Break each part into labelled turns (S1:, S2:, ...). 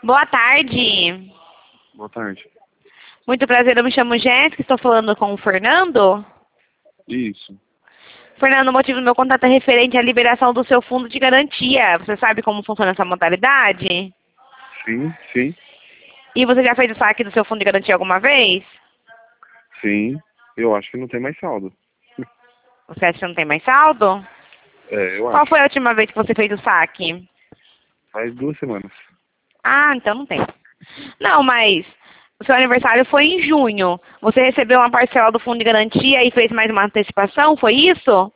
S1: Boa tarde.
S2: Boa tarde.
S1: Muito prazer, eu me chamo Jéssica, estou falando com o Fernando.
S2: Isso.
S1: Fernando, o motivo do meu contato é referente à liberação do seu fundo de garantia. Você sabe como funciona essa modalidade?
S2: Sim, sim,
S1: E você já fez o saque do seu fundo de garantia alguma vez?
S2: sim. Eu acho que não tem mais saldo.
S1: Você acha que não tem mais saldo?
S2: É, eu
S1: Qual
S2: acho.
S1: foi a última vez que você fez o saque?
S2: Faz 2 semanas.
S1: Ah, então não tem. Não, mas o seu aniversário foi em junho. Você recebeu uma parcela do fundo de garantia e fez mais uma antecipação, foi isso?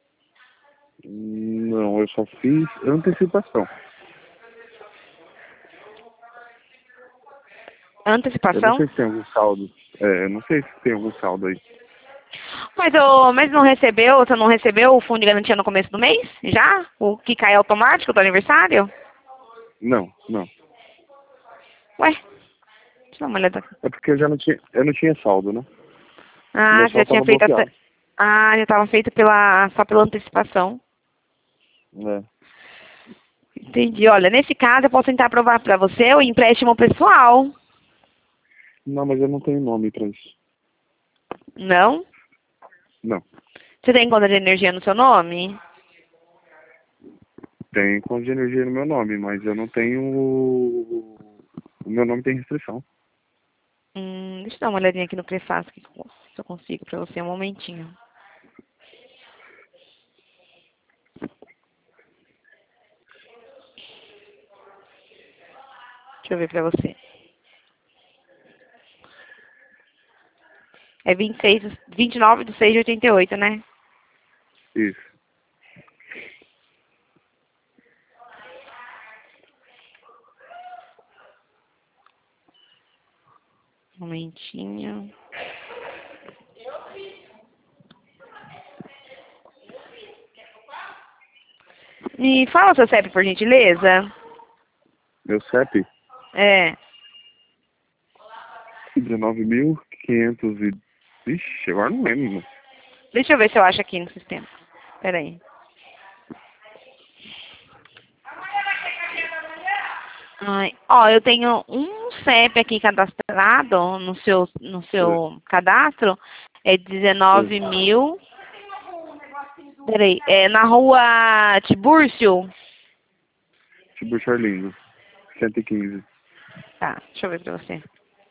S2: Não, eu só fiz antecipação. Eu não
S1: Antecipação?
S2: sei se tem algum saldo. É, eu não sei se tem algum saldo aí.
S1: Mas não recebeu, você não recebeu o fundo de garantia no começo do mês? Já? O que cai automático do aniversário?
S2: Não, não.
S1: Ué, deixa eu dar uma olhada aqui.
S2: É porque eu não tinha saldo, né?
S1: Ah,
S2: Meu
S1: você já
S2: saldo
S1: tinha
S2: tava
S1: feito
S2: bloqueado.
S1: Ah, já estava feito só pela antecipação.
S2: É.
S1: Entendi. Olha, nesse caso eu posso tentar aprovar para você o empréstimo pessoal.
S2: Não, mas eu não tenho nome pra isso.
S1: Não?
S2: Não.
S1: Você tem conta de energia no seu nome?
S2: Tem conta de energia no meu nome, mas eu não tenho. O meu nome tem restrição.
S1: Deixa eu dar uma olhadinha aqui no prefácio, se eu consigo para você, um momentinho. Deixa eu ver para você. É 29/6/88, né?
S2: Isso.
S1: Um momentinho. Me fala o seu CEP, por gentileza.
S2: Meu CEP,
S1: É.
S2: 19.500 e... Ixi, agora não lembro.
S1: Deixa eu ver se eu acho aqui no sistema. Peraí. Ai, ó, eu tenho um CEP aqui cadastrado no seu cadastro. É 19.000. Peraí, é na rua Tibúrcio?
S2: Tipo Charlindo, 115.
S1: Tá, deixa eu ver pra você.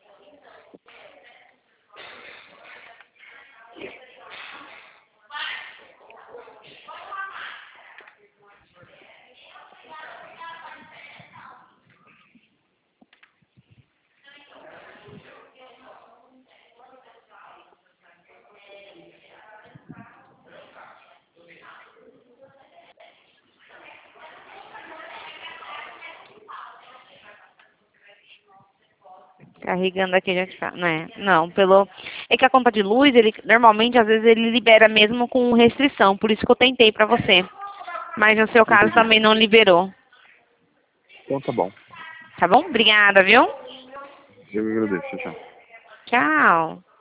S1: Carregando aqui já está, né? Não, é que a conta de luz, ele normalmente às vezes ele libera mesmo com restrição, por isso que eu tentei pra você. Mas no seu caso
S2: Entendi.
S1: também não liberou.
S2: Então tá bom.
S1: Tá bom? Obrigada, viu?
S2: Eu agradeço. Tchau.
S1: Tchau.